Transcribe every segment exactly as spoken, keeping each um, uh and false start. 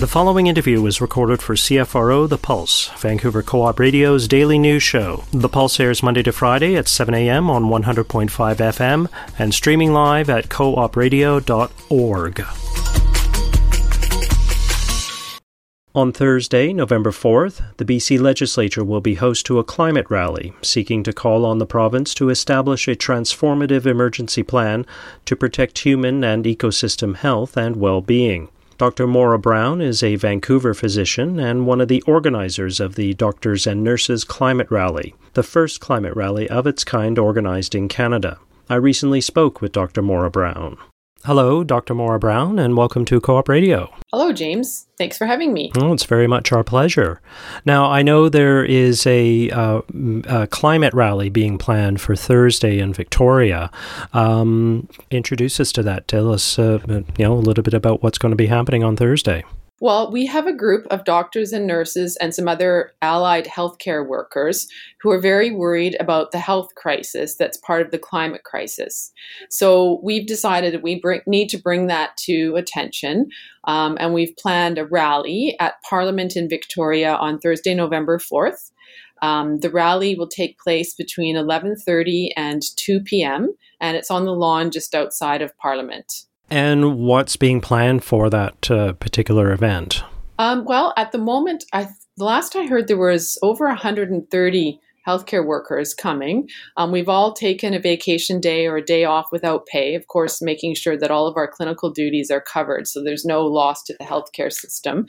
The following interview was recorded for C F R O The Pulse, Vancouver Co-op Radio's daily news show. The Pulse airs Monday to Friday at seven a.m. on one hundred point five F M and streaming live at co op radio dot org. On Thursday, November fourth, the B C Legislature will be host to a climate rally, seeking to call on the province to establish a transformative emergency plan to protect human and ecosystem health and well-being. Doctor Maura Brown is a Vancouver physician and one of the organizers of the Doctors and Nurses Climate Rally, the first climate rally of its kind organized in Canada. I recently spoke with Doctor Maura Brown. Hello, Doctor Maura Brown, and welcome to Co-op Radio. Hello, James. Thanks for having me. Oh, it's very much our pleasure. Now, I know there is a, uh, a climate rally being planned for Thursday in Victoria. Um, introduce us to that. Tell us, uh, you know, a little bit about what's going to be happening on Thursday. Well, we have a group of doctors and nurses and some other allied healthcare workers who are very worried about the health crisis that's part of the climate crisis. So we've decided that we bring, need to bring that to attention, um, and we've planned a rally at Parliament in Victoria on Thursday, November fourth. Um, the rally will take place between eleven thirty and two p.m., and it's on the lawn just outside of Parliament. And what's being planned for that uh, particular event? Um, well, at the moment, I, the last I heard, there was over one hundred thirty healthcare workers coming. Um, we've all taken a vacation day or a day off without pay, of course, making sure that all of our clinical duties are covered, so there's no loss to the healthcare system.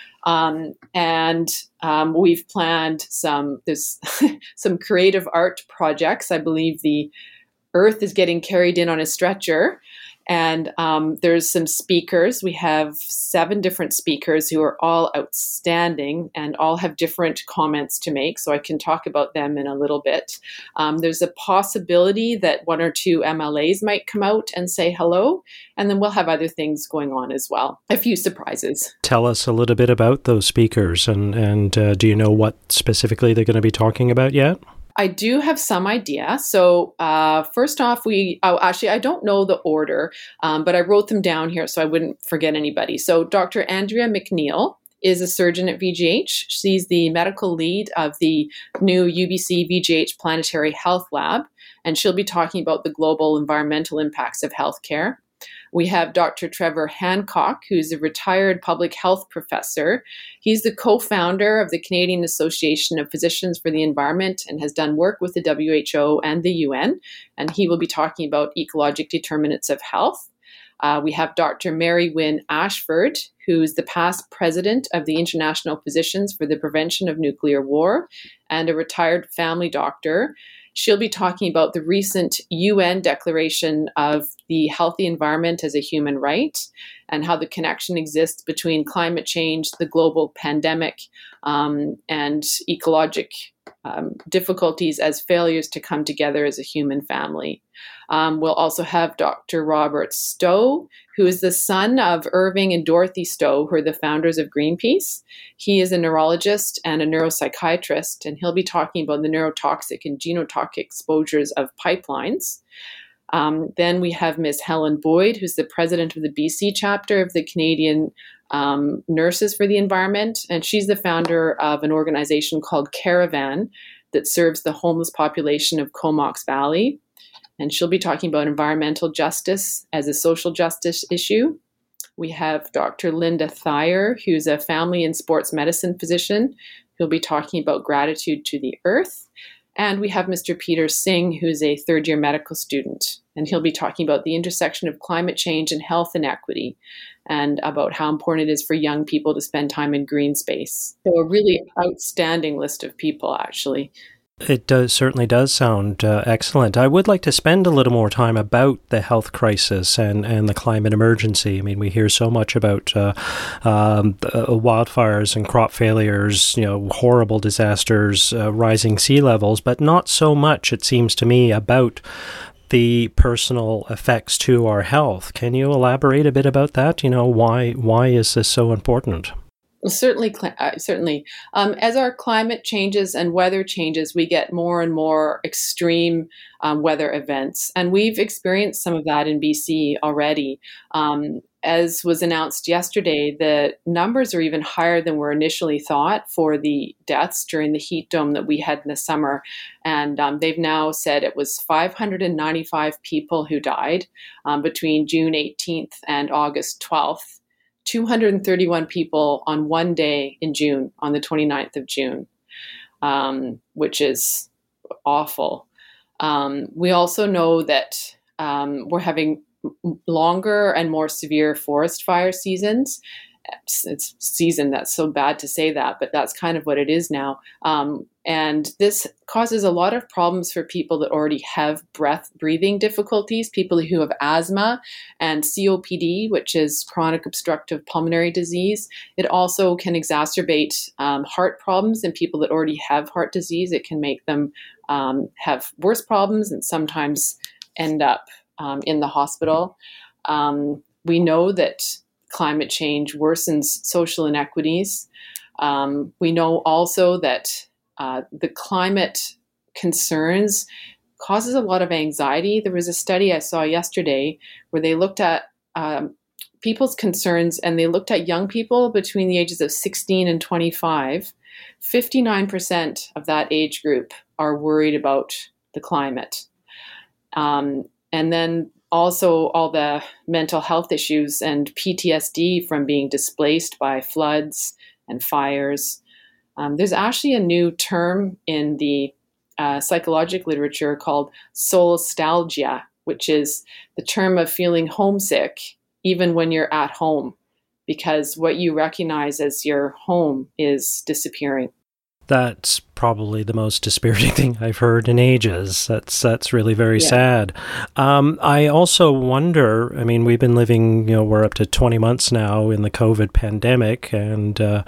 Um, and um, we've planned some there's some creative art projects. I believe the Earth is getting carried in on a stretcher. And um, there's some speakers. We have seven different speakers who are all outstanding and all have different comments to make, so I can talk about them in a little bit. Um, there's a possibility that one or two M L As might come out and say hello, and then we'll have other things going on as well. A few surprises. Tell us a little bit about those speakers, and, and uh, do you know what specifically they're going to be talking about yet? I do have some idea. So uh, first off, we oh, actually, I don't know the order, um, but I wrote them down here so I wouldn't forget anybody. So Doctor Andrea McNeil is a surgeon at V G H. She's the medical lead of the new U B C V G H Planetary Health Lab, and she'll be talking about the global environmental impacts of healthcare. We have Doctor Trevor Hancock, who's a retired public health professor. He's the co-founder of the Canadian Association of Physicians for the Environment and has done work with the W H O and the U N, and he will be talking about ecologic determinants of health. Uh, we have Doctor Mary Wynne Ashford, who's the past president of the International Physicians for the Prevention of Nuclear War and a retired family doctor. She'll be talking about the recent U N declaration of the healthy environment as a human right and how the connection exists between climate change, the global pandemic, um, and ecologic um, difficulties as failures to come together as a human family. Um, we'll also have Doctor Robert Stowe, who is the son of Irving and Dorothy Stowe, who are the founders of Greenpeace. He is a neurologist and a neuropsychiatrist, and he'll be talking about the neurotoxic and genotoxic exposures of pipelines. Um, then we have Miz Helen Boyd, who's the president of the B C chapter of the Canadian um, Nurses for the Environment, and she's the founder of an organization called Caravan that serves the homeless population of Comox Valley. And she'll be talking about environmental justice as a social justice issue. We have Doctor Linda Thayer, who's a family and sports medicine physician, who'll be talking about gratitude to the earth. And we have Mister Peter Singh, who's a third-year medical student, and he'll be talking about the intersection of climate change and health inequity, and about how important it is for young people to spend time in green space. So a really outstanding list of people, actually. It does certainly does sound uh, excellent. I would like to spend a little more time about the health crisis and, and the climate emergency. I mean, we hear so much about uh, um, uh, wildfires and crop failures, you know, horrible disasters, uh, rising sea levels, but not so much, it seems to me, about the personal effects to our health. Can you elaborate a bit about that? You know, why why is this so important? Certainly, uh, certainly. Um, as our climate changes and weather changes, we get more and more extreme um, weather events, and we've experienced some of that in B C already. Um, as was announced yesterday, the numbers are even higher than were initially thought for the deaths during the heat dome that we had in the summer, and um, they've now said it was five hundred ninety-five people who died um, between June eighteenth and August twelfth. two hundred thirty-one people on one day in June, on the twenty-ninth of June, um, which is awful. Um, we also know that um, we're having longer and more severe forest fire seasons. It's, it's season, that's so bad to say that, but that's kind of what it is now. Um, and this causes a lot of problems for people that already have breath breathing difficulties, people who have asthma and C O P D, which is chronic obstructive pulmonary disease. It also can exacerbate um, heart problems in people that already have heart disease. It can make them um, have worse problems and sometimes end up um, in the hospital. Um, we know that climate change worsens social inequities. Um, we know also that uh, the climate concerns causes a lot of anxiety. There was a study I saw yesterday where they looked at um, people's concerns, and they looked at young people between the ages of sixteen and twenty-five. fifty-nine percent of that age group are worried about the climate. Um, and then also all the mental health issues and P T S D from being displaced by floods and fires. Um, there's actually a new term in the uh, psychological literature called solastalgia, which is the term of feeling homesick even when you're at home, because what you recognize as your home is disappearing. That's probably the most dispiriting thing I've heard in ages. That's that's really very yeah. sad. Um, I also wonder, I mean, we've been living, you know, we're up to twenty months now in the COVID pandemic, and uh,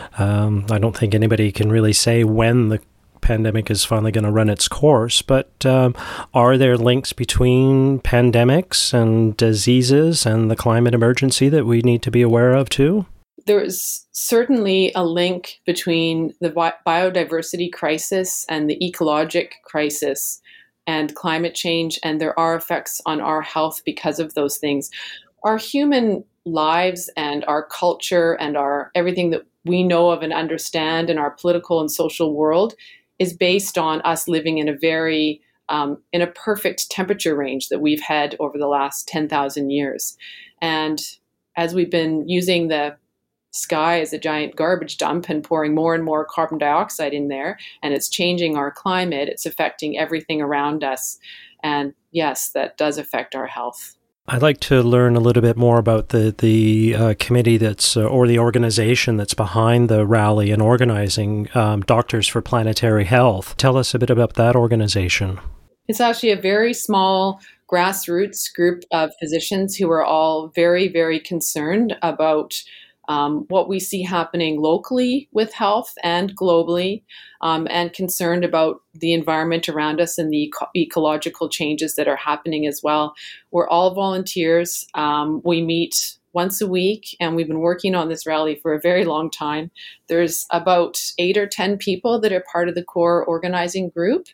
um, I don't think anybody can really say when the pandemic is finally going to run its course, but um, are there links between pandemics and diseases and the climate emergency that we need to be aware of too? There is certainly a link between the bi- biodiversity crisis and the ecologic crisis and climate change, and there are effects on our health because of those things. Our human lives and our culture and our everything that we know of and understand in our political and social world is based on us living in a very um, in a perfect temperature range that we've had over the last ten thousand years. And as we've been using the sky as a giant garbage dump and pouring more and more carbon dioxide in there, and it's changing our climate, it's affecting everything around us. And yes, that does affect our health. I'd like to learn a little bit more about the the uh, committee that's uh, or the organization that's behind the rally and organizing um, Doctors for Planetary Health. Tell us a bit about that organization. It's actually a very small grassroots group of physicians who are all very, very concerned about Um, what we see happening locally with health and globally, um, and concerned about the environment around us and the eco- ecological changes that are happening as well. We're all volunteers. Um, we meet once a week, and we've been working on this rally for a very long time. There's about eight or ten people that are part of the core organizing group,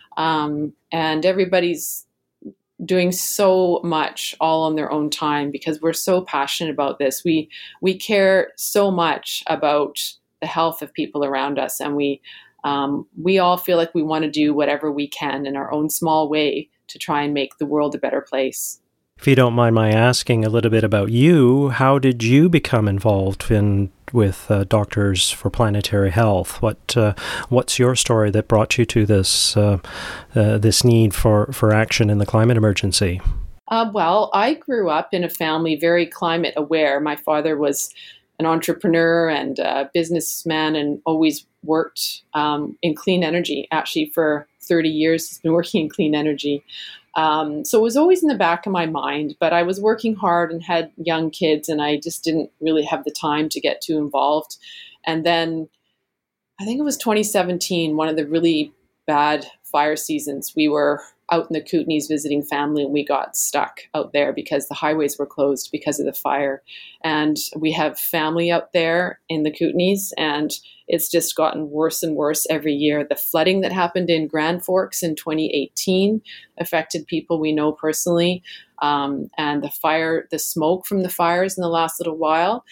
um, and everybody's doing so much all on their own time because we're so passionate about this. We we care so much about the health of people around us, and we um, we all feel like we want to do whatever we can in our own small way to try and make the world a better place. If you don't mind my asking a little bit about you, how did you become involved in with uh, Doctors for Planetary Health? What uh, what's your story that brought you to this uh, uh, this need for, for action in the climate emergency? Uh, well, I grew up in a family very climate aware. My father was an entrepreneur and a businessman and always worked um, in clean energy. Actually, for thirty years, he's been working in clean energy. Um, so it was always in the back of my mind, but I was working hard and had young kids, and I just didn't really have the time to get too involved. And then I think it was twenty seventeen, one of the really bad fire seasons. We were out in the Kootenays visiting family, and we got stuck out there because the highways were closed because of the fire. And we have family out there in the Kootenays, and it's just gotten worse and worse every year. The flooding that happened in Grand Forks in twenty eighteen affected people we know personally. Um, and the fire, the smoke from the fires in the last little while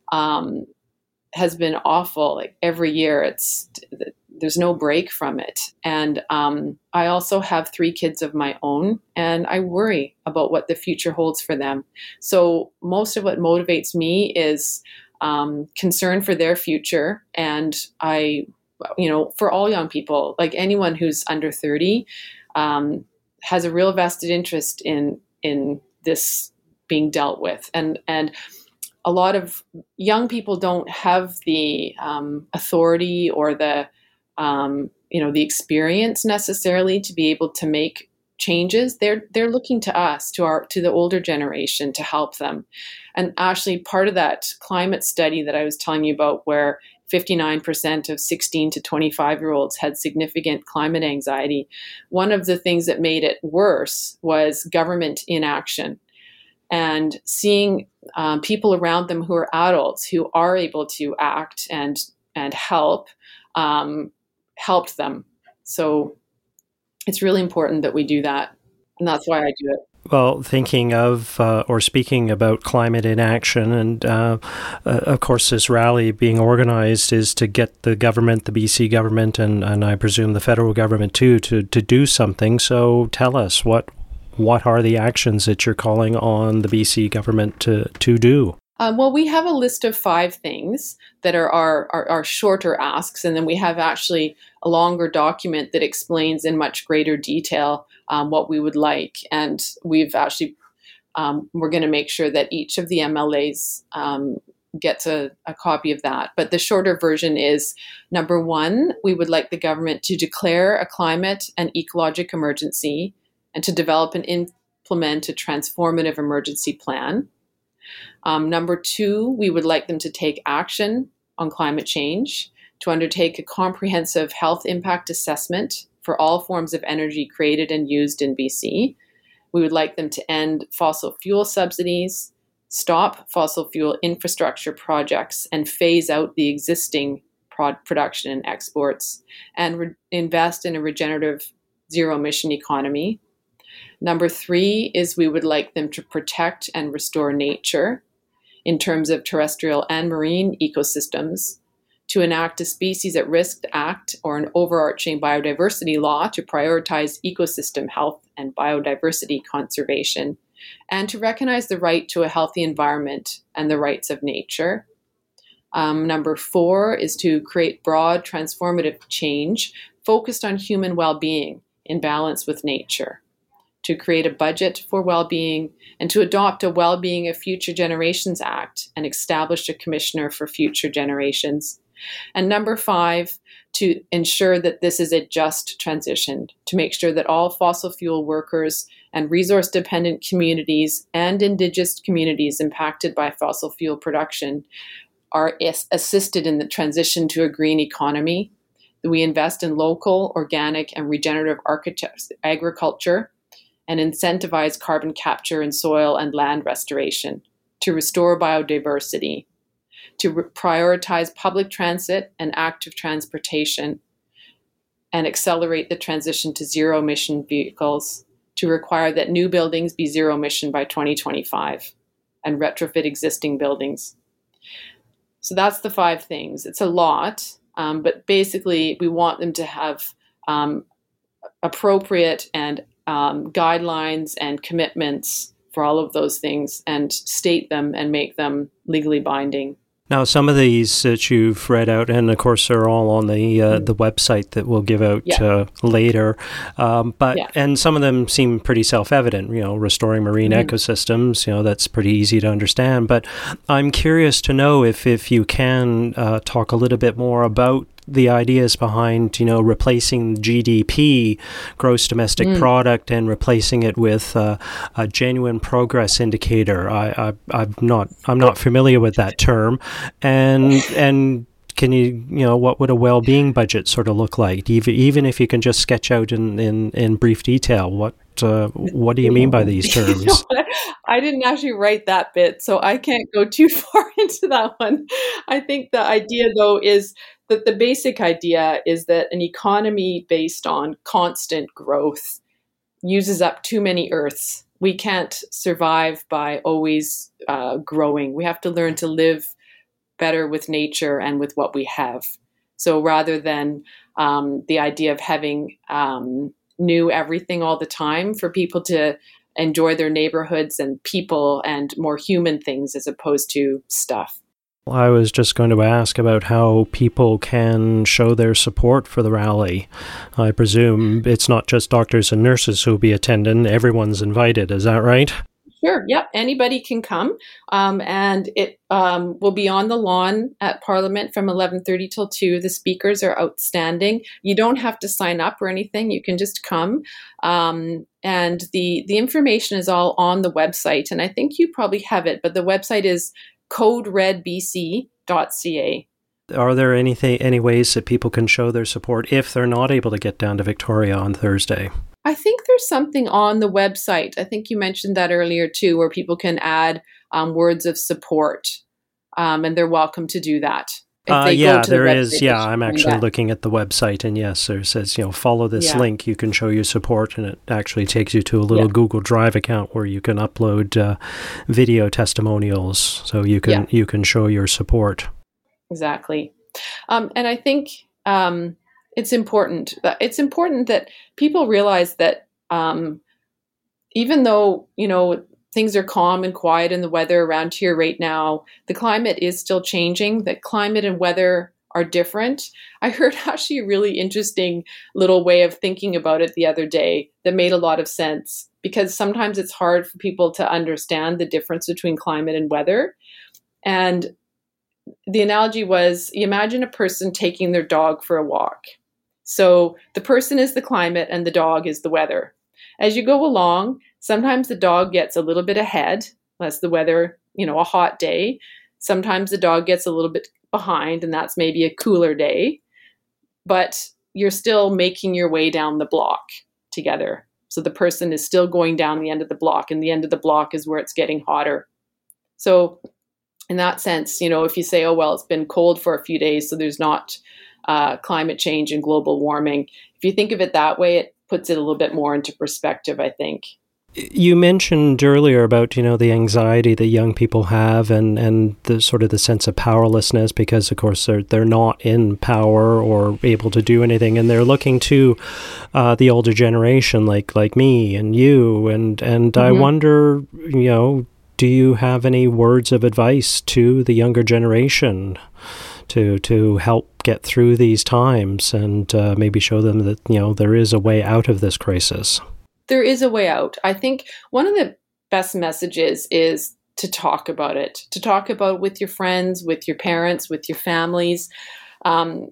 um, has been awful. Like every year, it's there's no break from it. And um, I also have three kids of my own, and I worry about what the future holds for them. So most of what motivates me is um, concern for their future. And I, you know, for all young people, like anyone who's under thirty, um, has a real vested interest in in this being dealt with. And and a lot of young people don't have the um, authority or the Um, you know, the experience necessarily to be able to make changes. They're they're looking to us, to our to the older generation, to help them. And actually, part of that climate study that I was telling you about, where fifty-nine percent of sixteen to twenty-five year olds had significant climate anxiety, one of the things that made it worse was government inaction, and seeing um, people around them who are adults who are able to act and and help. Um, helped them. So it's really important that we do that. And that's why I do it. Well, thinking of uh, or speaking about climate inaction, and uh, uh, of course this rally being organized is to get the government, the B C government, and, and I presume the federal government too, to, to do something. So tell us, what what are the actions that you're calling on the B C government to, to do? Um, well, we have a list of five things that are our, our, our shorter asks, and then we have actually a longer document that explains in much greater detail um, what we would like. And we've actually, um, we're going to make sure that each of the M L As um, gets a, a copy of that. But the shorter version is, number one, we would like the government to declare a climate and ecologic emergency and to develop and implement a transformative emergency plan. Um, number two, we would like them to take action on climate change, to undertake a comprehensive health impact assessment for all forms of energy created and used in B C. We would like them to end fossil fuel subsidies, stop fossil fuel infrastructure projects, and phase out the existing prod- production and exports, and re- invest in a regenerative zero-emission economy. Number three is we would like them to protect and restore nature in terms of terrestrial and marine ecosystems, to enact a Species at Risk Act or an overarching biodiversity law to prioritize ecosystem health and biodiversity conservation, and to recognize the right to a healthy environment and the rights of nature. Um, number four is to create broad transformative change focused on human well-being in balance with nature, to create a budget for well-being, and to adopt a Well-being of Future Generations Act and establish a commissioner for future generations. And number five, to ensure that this is a just transition, to make sure that all fossil fuel workers and resource-dependent communities and Indigenous communities impacted by fossil fuel production are assisted in the transition to a green economy. We invest in local, organic, and regenerative agriculture, and incentivize carbon capture in soil and land restoration, to restore biodiversity, to re- prioritize public transit and active transportation, and accelerate the transition to zero-emission vehicles, to require that new buildings be zero-emission by twenty twenty-five, and retrofit existing buildings. So that's the five things. It's a lot, um, but basically we want them to have um, appropriate and Um, guidelines and commitments for all of those things, and state them and make them legally binding. Now, some of these that you've read out, and of course they're all on the uh, the website that we'll give out yeah. uh, later, um, but yeah. and some of them seem pretty self-evident. You know, restoring marine mm-hmm. ecosystems. You know, that's pretty easy to understand. But I'm curious to know if if you can uh, talk a little bit more about the ideas behind, you know, replacing G D P, gross domestic mm. product, and replacing it with uh, a genuine progress indicator. I, I, I'm not, I'm not familiar with that term, and and can you, you know, what would a well-being budget sort of look like? Even even if you can just sketch out in in, in brief detail, what uh, what do you mean by these terms? You know, I didn't actually write that bit, so I can't go too far into that one. I think the idea, though, is that the basic idea is that an economy based on constant growth uses up too many Earths. We can't survive by always uh, growing. We have to learn to live better with nature and with what we have. So rather than um, the idea of having um, new everything all the time, for people to enjoy their neighborhoods and people and more human things as opposed to stuff. I was just going to ask about how people can show their support for the rally. I presume it's not just doctors and nurses who'll be attending. Everyone's invited. Is that right? Sure. Yep. Anybody can come. Um, and it um, will be on the lawn at Parliament from eleven thirty till two. The speakers are outstanding. You don't have to sign up or anything. You can just come. Um, and the, the information is all on the website. And I think you probably have it, but the website is code red b c dot c a. Are there anything, any ways that people can show their support if they're not able to get down to Victoria on Thursday? I think there's something on the website. I think you mentioned that earlier too, where people can add um, words of support, um, and they're welcome to do that. Uh, yeah, there the is. Yeah, I'm actually that. looking at the website, and yes, there says, you know, follow this yeah. link. You can show your support, and it actually takes you to a little yeah. Google Drive account where you can upload uh, video testimonials, so you can yeah. you can show your support. Exactly, um, and I think. Um, It's important. It's important that people realize that um, even though, you know, things are calm and quiet in the weather around here right now, the climate is still changing. That climate and weather are different. I heard actually a really interesting little way of thinking about it the other day that made a lot of sense, because sometimes it's hard for people to understand the difference between climate and weather. And the analogy was, you imagine a person taking their dog for a walk. So the person is the climate and the dog is the weather. As you go along, sometimes the dog gets a little bit ahead. That's the weather, you know, a hot day. Sometimes the dog gets a little bit behind, and that's maybe a cooler day. But you're still making your way down the block together. So the person is still going down the end of the block, and the end of the block is where it's getting hotter. So in that sense, you know, if you say, oh, well, it's been cold for a few days, so there's not Uh, climate change and global warming. If you think of it that way, it puts it a little bit more into perspective, I think. You mentioned earlier about, you know, the anxiety that young people have and, and the sort of the sense of powerlessness because, of course, they're, they're not in power or able to do anything. And they're looking to uh, the older generation like like me and you. And, and mm-hmm. I wonder, you know, do you have any words of advice to the younger generation to to help get through these times and uh, maybe show them that, you know, there is a way out of this crisis? There is a way out. I think one of the best messages is to talk about it, to talk about it with your friends, with your parents, with your families. Um,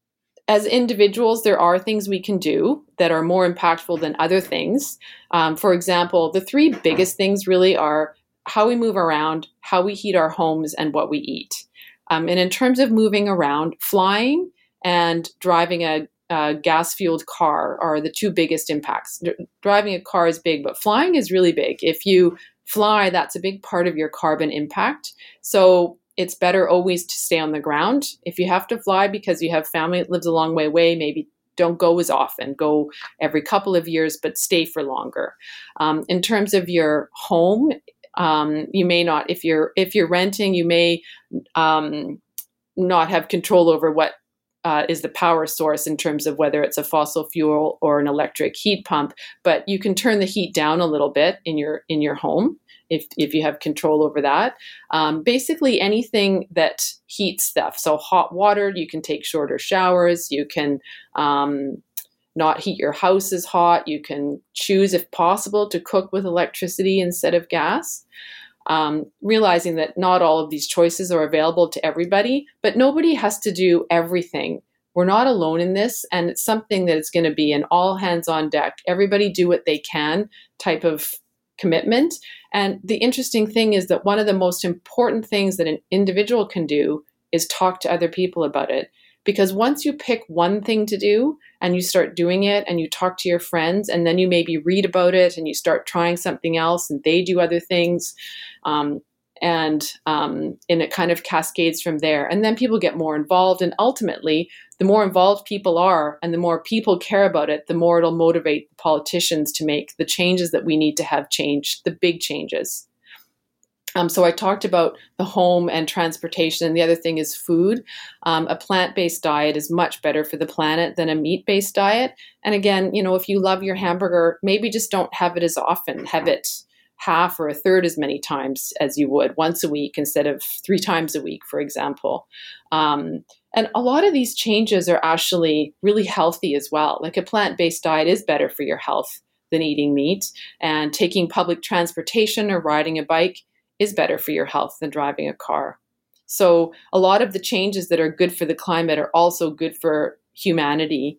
as individuals, there are things we can do that are more impactful than other things. Um, for example, the three biggest things really are how we move around, how we heat our homes, and what we eat. Um, and in terms of moving around, flying and driving a, a gas-fueled car are the two biggest impacts. D- driving a car is big, but flying is really big. If you fly, that's a big part of your carbon impact. So it's better always to stay on the ground. If you have to fly because you have family that lives a long way away, maybe don't go as often. Go every couple of years, but stay for longer. Um, in terms of your home, Um, you may not, if you're if you're renting, you may um, not have control over what uh, is the power source in terms of whether it's a fossil fuel or an electric heat pump. But you can turn the heat down a little bit in your in your home if if you have control over that. Um, basically, anything that heats stuff. So hot water, you can take shorter showers. You can um, not heat your house as hot. You can choose, if possible, to cook with electricity instead of gas. Um, realizing that not all of these choices are available to everybody, but nobody has to do everything. We're not alone in this, and it's something that it's going to be an all hands on deck, everybody do what they can type of commitment. And the interesting thing is that one of the most important things that an individual can do is talk to other people about it. Because once you pick one thing to do and you start doing it and you talk to your friends and then you maybe read about it and you start trying something else and they do other things, um, and um, and it kind of cascades from there. And then people get more involved. And ultimately, the more involved people are and the more people care about it, the more it'll motivate the politicians to make the changes that we need to have changed, the big changes. Um, so I talked about the home and transportation, and the other thing is food. Um, a plant-based diet is much better for the planet than a meat-based diet. And again, you know, if you love your hamburger, maybe just don't have it as often. Have it half or a third as many times as you would once a week instead of three times a week, for example. Um, and a lot of these changes are actually really healthy as well. Like a plant-based diet is better for your health than eating meat, and taking public transportation or riding a bike is better for your health than driving a car. So a lot of the changes that are good for the climate are also good for humanity.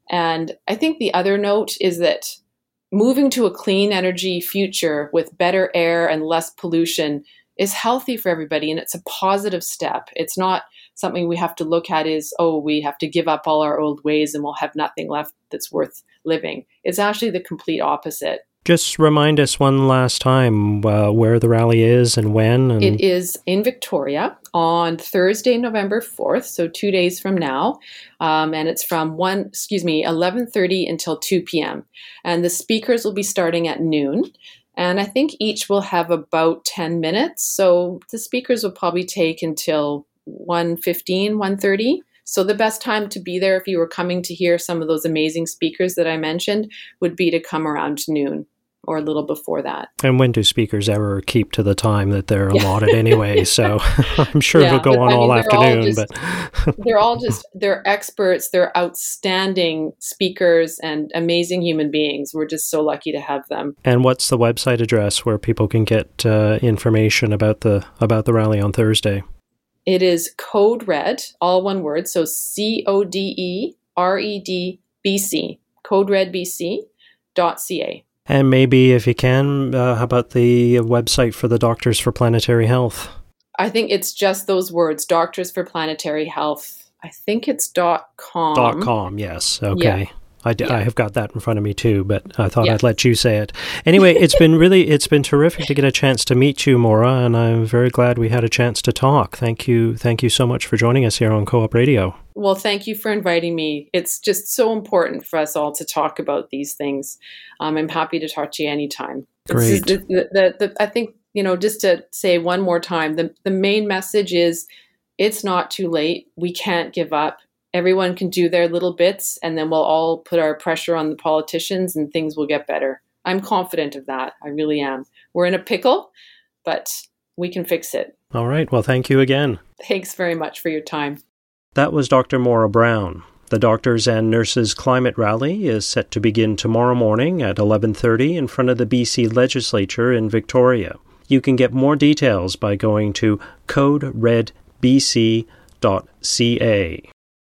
And I think the other note is that moving to a clean energy future with better air and less pollution is healthy for everybody, and it's a positive step. It's not something we have to look at as, oh, we have to give up all our old ways and we'll have nothing left that's worth living. It's actually the complete opposite. Just remind us one last time uh, where the rally is and when. And... It is in Victoria on Thursday, November fourth, so two days from now. Um, and it's from one, excuse me, eleven thirty until two p.m. And the speakers will be starting at noon. And I think each will have about ten minutes. So the speakers will probably take until one fifteen, one thirty. So the best time to be there if you were coming to hear some of those amazing speakers that I mentioned would be to come around noon or a little before that. And when do speakers ever keep to the time that they're allotted anyway? So I'm sure yeah, it'll go on I mean, all afternoon. All just, but they're all just, they're experts, they're outstanding speakers and amazing human beings. We're just so lucky to have them. And what's the website address where people can get uh, information about the about the rally on Thursday? It is Code Red, all one word, so C O D E R E D B C, code red b c dot c a. And maybe, if you can, uh, how about the website for the Doctors for Planetary Health? I think it's just those words, Doctors for Planetary Health. I think it's dot com. Dot com, yes. Okay. Yeah. I, d- yeah. I have got that in front of me too, but I thought yeah. I'd let you say it. Anyway, it's been really, it's been terrific to get a chance to meet you, Maura, and I'm very glad we had a chance to talk. Thank you. Thank you so much for joining us here on Co-op Radio. Well, thank you for inviting me. It's just so important for us all to talk about these things. Um, I'm happy to talk to you anytime. Great. The, the, the, the, I think, you know, just to say one more time, the, the main message is it's not too late. We can't give up. Everyone can do their little bits, and then we'll all put our pressure on the politicians and things will get better. I'm confident of that. I really am. We're in a pickle, but we can fix it. All right. Well, thank you again. Thanks very much for your time. That was Doctor Maura Brown. The Doctors and Nurses Climate Rally is set to begin tomorrow morning at eleven thirty in front of the B C Legislature in Victoria. You can get more details by going to code red b c dot c a.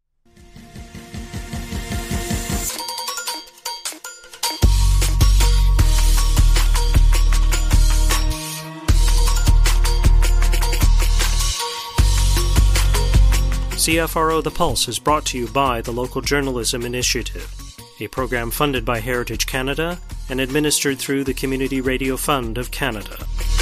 C F R O The Pulse is brought to you by the Local Journalism Initiative, a program funded by Heritage Canada and administered through the Community Radio Fund of Canada.